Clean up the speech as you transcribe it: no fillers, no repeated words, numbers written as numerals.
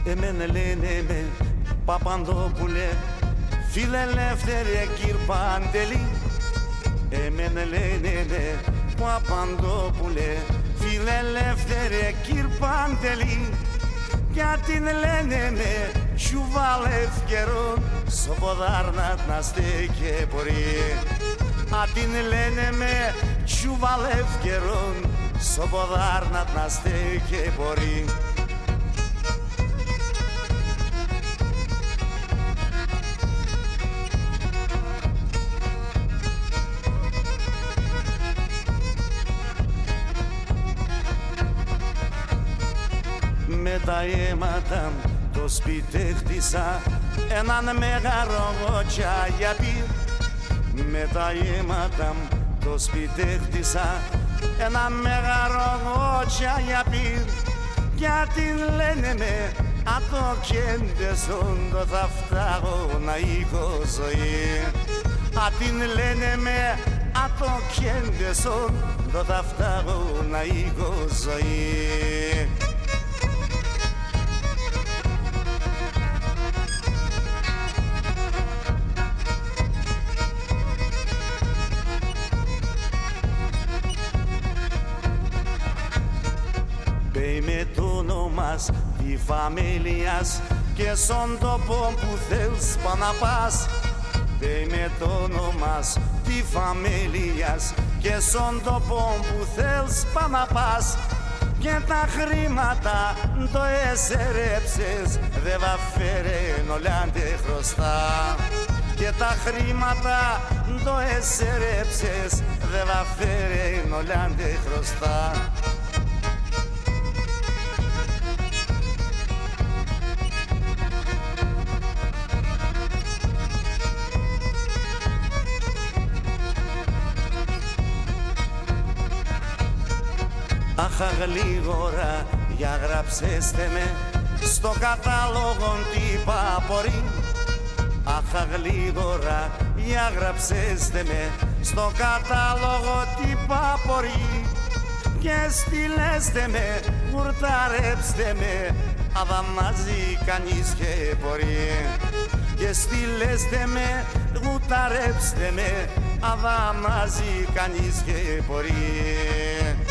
Εμένα λένε με Παπανδόπουλε, φιλελεύθερε κύρ Παντελή. Εμένα λένε με Παπανδόπουλε, φιλελεύθερε κύρ Παντελή. Γιατί λένε με Σουβάλευ καιρόν, Σοποδάρνat να στέκε μπορεί. Ατιν λένε με Σουβάλευ καιρόν, Σοποδάρνat να στέκε μπορεί. Με τα αίματα το σπίτι χτίσα έναν μεγάλο τσαγιαπί. Με τα αίματα το σπίτι χτίσα έναν μεγάλο τσαγιαπί. Γιατί λένε με ατοκέντεσον το θα φτάγω να έχω ζωή. Ατιν λένε με ατοκέντεσον το θα φτάγω να έχω ζωή. Με το όνομας τη φαμίλιας και στον τόπο που θέλεις πά να πας. Με το όνομας τη φαμίλιας και στον τόπο που θέλεις πά να πας. Και τα χρήματα το εσερέψες, δε βα φέρεν ολάντε χρωστά. Και τα χρήματα το εσερέψες, δε βα φέρεν ολάντε χρωστά. Αχ, γλίγορα, για γράψεστε με στο κατάλογο τι παπορεί. Αχ, γλίγορα, για γράψεστε με στο κατάλογο τι παπορεί. Και στείλεστε με, γουρταρέψτε με, αδαμάζει κανείς και μπορεί. Και στείλεστε με, γουρταρέψτε με, αδαμάζει κανείς και μπορεί.